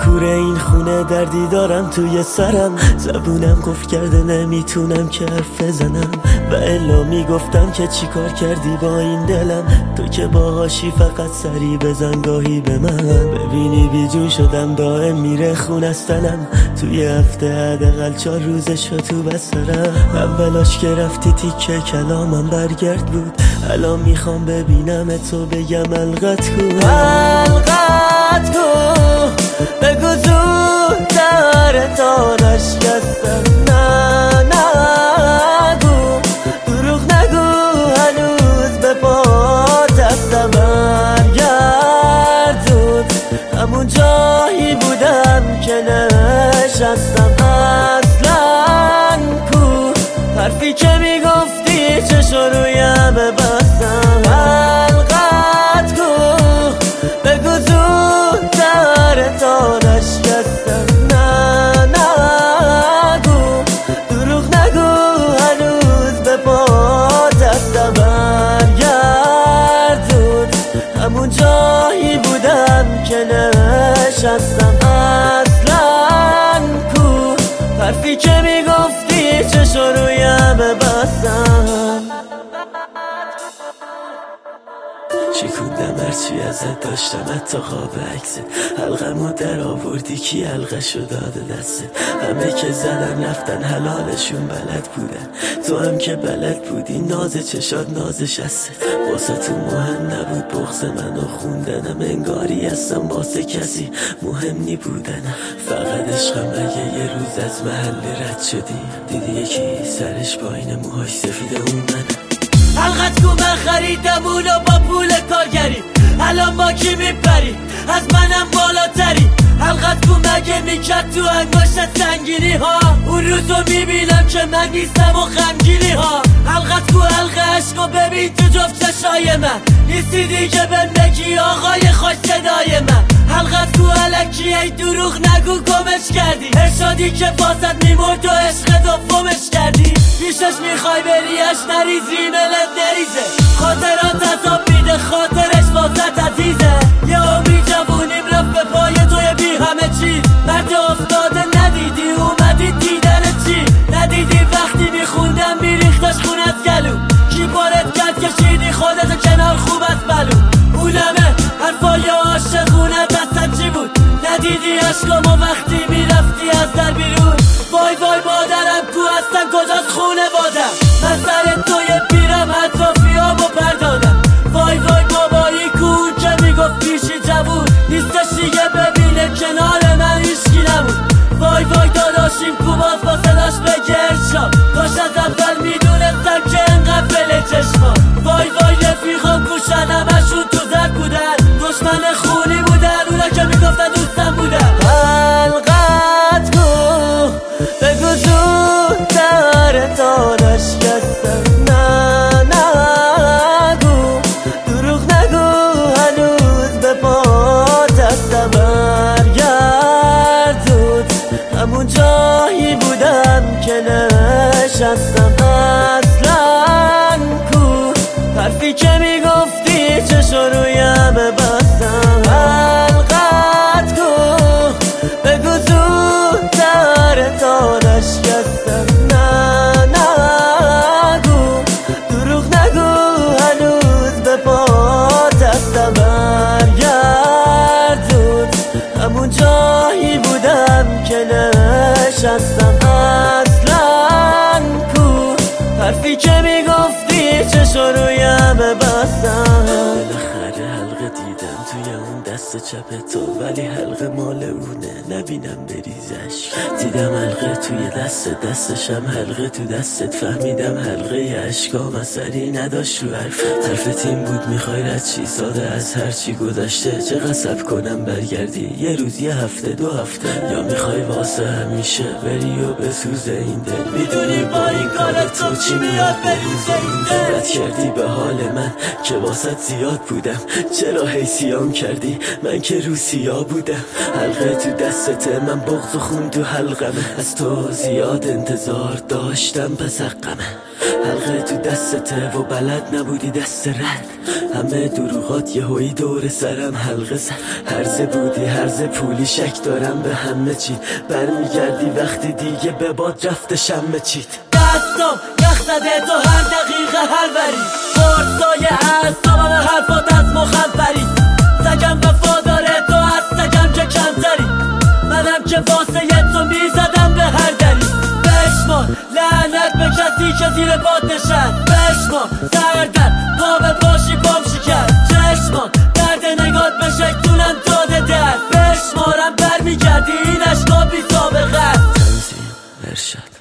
کوره این خونه دردی دارم توی سرم، زبونم قفل کرده نمیتونم که حرف بزنم. و الا میگفتم که چی کار کردی با این دلم، تو که باهاشی فقط سری بزن گاهی به من. ببینی بیجون شدم دائم میره خون از تنم، توی هفته حداقل 4 روزش تو بسترم. اولاش که رفتی تیکه کلامم برگرد بود، الان میخوام ببینم تو بگم القت کو، القت کو. بگو زودتر تا نشکستم، نه نگو دروغ نگو، هنوز به پات هستم. برگردود همون جایی بودم که نشستم. اصلا کو حرفی که میگفتی چشو رویم بستم، القت کو. بگو زودتر تا نشکستم، نه نگو دروغ نگو، هنوز به پات هستم. برگردود همون جایی بودم که نشستم. اصلا کو حرفی که میگفتی چشو رویم بستم. شکوندم هرچی ازت داشتم حتی خواب عکست، حلقمو در آوردی کی حلقشو داده دستت. همه که زدن رفتن حلالشون بلد بودن، تو هم که بلد بودی ناز چشاد نازش هست. واسه تو مهم نبود بغض منو خوندنم، انگاری هستم واسه کسی مهم نی بودنم. فقط عشقم اگه یه روز از محل رد شدی، دیدی یکی سرش با این موهاش سفیده اون منم. حلقت کو من خریدم اونو با پول کارگری، الان با کی میپری از منم بالاتری. حلقت کو مگه میکرد تو انگشت سنگینی ها، اون روزو میبینم که من نیستم و خمگینی ها. حلقت کو حلقه عشقو ببین تو جفت چشای من، نیستی دیگه بهم بگی آقای خوش صدای من. حلقت کو الکی ای دروغ نگو گمش کردی، ارشادی که واسط میمرد و عشق دومش کردی. پیشش میخوای بریش نریزی ملت نریزه، خاطرات عذاب میده خاطرش واسط عزیزه. یه عمری جوونیم رفت به پای توی بی همه چیز، مرد افتاده ندیدی اومدی دیدن چی؟ ندیدی وقتی میخوندم میریختش خون از گلو، کی بارت کرد کشیدی خودتو کنار خوب از بلو. اونمه حرفای عاشقونه دستت چی بود؟ ندیدی عشقامو وقتی میرفتی از در بیرون. وای وای مادرم کو هستن کجاست خونه بادم، من سر توی پیرم اطرافیامو پردادم. وای وای بابایی کو که میگفت پیشی جوون نیستش دیگه، ببینه کنار من هیچکی نمون. وای وای داداشیم کو باز با صداش بگه ارشاد، کاش از اول میدونستم که انقدر بله چشما. وای وای رفیقام کوشن همشون تو زد بودن، دشمن خونی بودن اونا که میگفتن دوستم بودن. القت کو بگو زودتر تا نشکستم، نه نگو دروغ نگو، هنوز به پات هستم. برگردود همون جایی بودم که نشستم. اصلا کو حرفی که میگفتی چشو رویم بستم، القت کو. بگو زودتر تا نشکستم، نه نگو دروغ نگو، هنوز به پات هستم. برگردود همون جایی بودم که نشستم. اصلا کو حرفی که میگفتی چشو رویم بستم. بالاخره حلقه دیدم توی اون دست چپ تو، ولی حلقه مال اونه نبینم بریزش. دیدم حلقه توی دستشم حلقه تو دستت، فهمیدم حلقه عشقام اثری نداشت رو حرفت این بود میخوای رد چی ساده از هرچی گذشته. چه قصب کنم برگردی یه روز یه هفته 2 هفته، یا میخوای واسه همیشه بری و بسوزه این دل. میدونی با این کارت تو چی میاد بریزه این دل. رد کردی به حال من که واسط زیاد بودم، چرا حیثیام کردی من که روسیا بودم. حلقه تو دستته من بغض و خون تو حلقمه، از تو زیاد انتظار داشتم پس حقمه. حلقه تو دستته و بلد نبودی دست رد، همه دروغات یه هوی دور سرم حلقه زد. هرزه بودی هرزه پولی، شک دارم به همه چی، برمیگردی وقتی دیگه به باد رفته شمه چید. دستم یخ زده تو هر دقیقه هر وری، فرسای اعصابم حرفات از مخم پرید. سگم وفاداره تو از سگم که کمتری، منم که واسه تو میزدم به هر دری. بشمان لعنت به کسی که زیر باد نشد، بشمان سردر پا به باشی پام شکرد. چشمان درد نگات بشکتونم داده درد، بشمارم برمیگردی این اشکا بی سابقه. تنظیم ارشاد